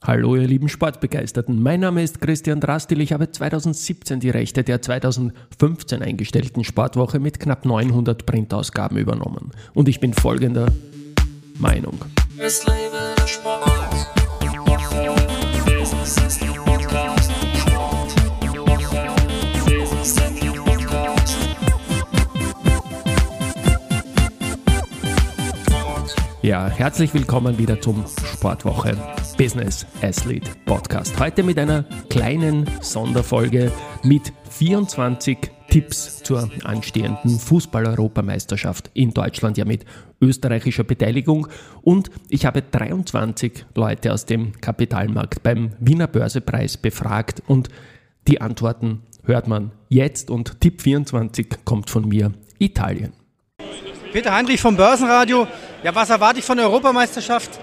Hallo ihr lieben Sportbegeisterten, mein Name ist Christian Drastil, ich habe 2017 die Rechte der 2015 eingestellten Sportwoche mit knapp 900 Printausgaben übernommen und ich bin folgender Meinung. Es lebe der Sport. Ja, herzlich willkommen wieder zum Sportwoche Business Athlete Podcast. Heute mit einer kleinen Sonderfolge mit 24 Tipps zur anstehenden Fußball-Europameisterschaft in Deutschland, ja mit österreichischer Beteiligung. Und ich habe 23 Leute aus dem Kapitalmarkt beim Wiener Börsepreis befragt und die Antworten hört man jetzt und Tipp 24 kommt von mir, Italien. Peter Heinrich vom Börsenradio. Ja, was erwarte ich von der Europameisterschaft?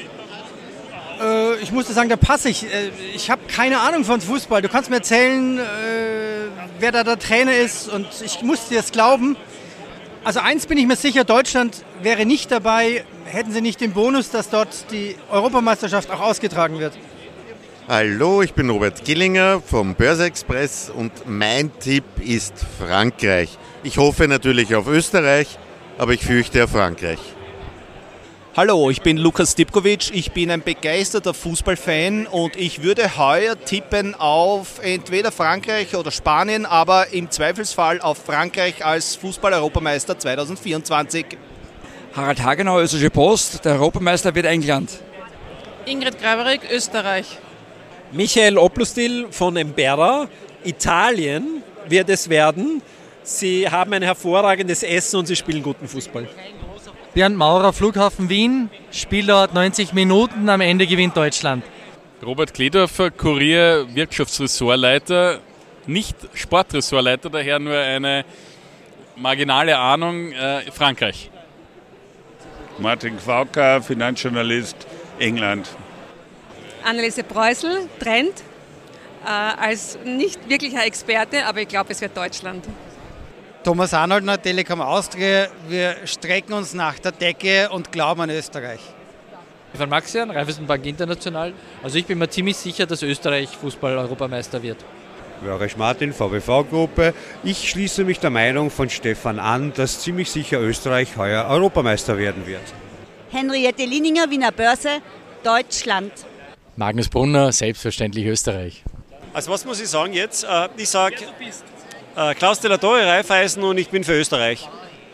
Ich musste sagen, da passe ich. Ich habe keine Ahnung von Fußball. Du kannst mir erzählen, wer da der Trainer ist und ich muss dir das glauben. Also eins bin ich mir sicher, Deutschland wäre nicht dabei, hätten sie nicht den Bonus, dass dort die Europameisterschaft auch ausgetragen wird. Hallo, ich bin Robert Gillinger vom Börse-Express und mein Tipp ist Frankreich. Ich hoffe natürlich auf Österreich, aber ich fürchte auf Frankreich. Hallo, ich bin Lukas Stipkovic, ich bin ein begeisterter Fußballfan und ich würde heuer tippen auf entweder Frankreich oder Spanien, aber im Zweifelsfall auf Frankreich als Fußball-Europameister 2024. Harald Hagenau, Österreichische Post, der Europameister wird England. Ingrid Graverig, Österreich. Michael Oplustil von Embera, Italien wird es werden. Sie haben ein hervorragendes Essen und sie spielen guten Fußball. Bernd Maurer, Flughafen Wien, Spiel dauert 90 Minuten, am Ende gewinnt Deutschland. Robert Kledorfer, Kurier, Wirtschaftsressortleiter, nicht Sportressortleiter, daher nur eine marginale Ahnung, Frankreich. Martin Quauka, Finanzjournalist, England. Anneliese Preußel, Trend, als nicht wirklicher Experte, aber ich glaube, es wird Deutschland. Thomas Arnoldner, Telekom Austria, wir strecken uns nach der Decke und glauben an Österreich. Von Maxian, Raiffeisenbank International. Also ich bin mir ziemlich sicher, dass Österreich Fußball-Europameister wird. Wörisch Martin, VBV-Gruppe. Ich schließe mich der Meinung von Stefan an, dass ziemlich sicher Österreich heuer Europameister werden wird. Henriette Lininger, Wiener Börse, Deutschland. Magnus Brunner, selbstverständlich Österreich. Also was muss ich sagen jetzt? Ich sage Klaus de la Torre, Raiffeisen und ich bin für Österreich.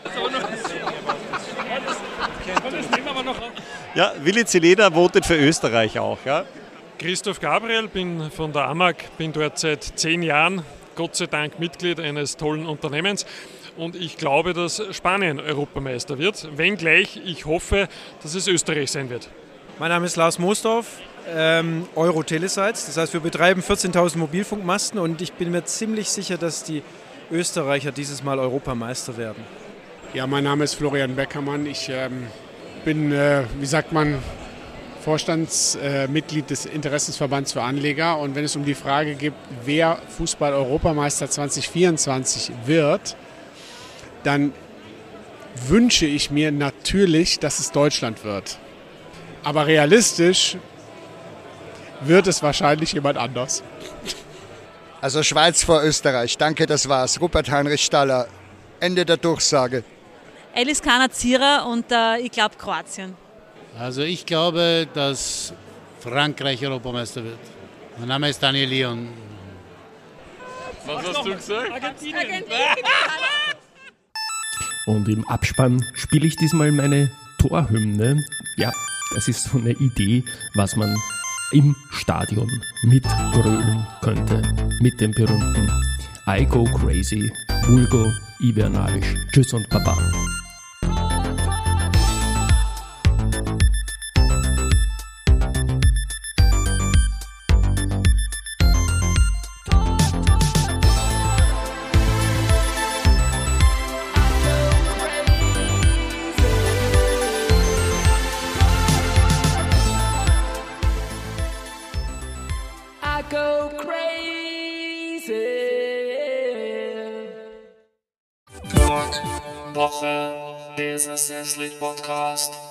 Ja, Willi Zeleda votet für Österreich auch. Ja. Christoph Gabriel, bin von der AMAG, bin dort seit 10 Jahren, Gott sei Dank Mitglied eines tollen Unternehmens. Und ich glaube, dass Spanien Europameister wird, wenngleich ich hoffe, dass es Österreich sein wird. Mein Name ist Lars Moosdorf, Euro-Telesites, das heißt wir betreiben 14.000 Mobilfunkmasten und ich bin mir ziemlich sicher, dass die Österreicher dieses Mal Europameister werden. Ja, mein Name ist Florian Beckermann, ich bin, Vorstandsmitglied des Interessensverbands für Anleger und wenn es um die Frage geht, wer Fußball-Europameister 2024 wird, dann wünsche ich mir natürlich, dass es Deutschland wird. Aber realistisch wird es wahrscheinlich jemand anders. Also Schweiz vor Österreich. Danke, das war's. Rupert Heinrich Staller. Ende der Durchsage. Alice Kana-Zierer und ich glaube Kroatien. Also ich glaube, dass Frankreich Europameister wird. Mein Name ist Daniel Leon. Was hast du gesagt? Argentinien. Und im Abspann spiele ich diesmal meine Torhymne. Ja, das ist so eine Idee, was man im Stadion mitbrüllen könnte. Mit dem berühmten I go crazy, vulgo ibernarisch. Tschüss und Baba. Go crazy. Woche Business Athlete Podcast.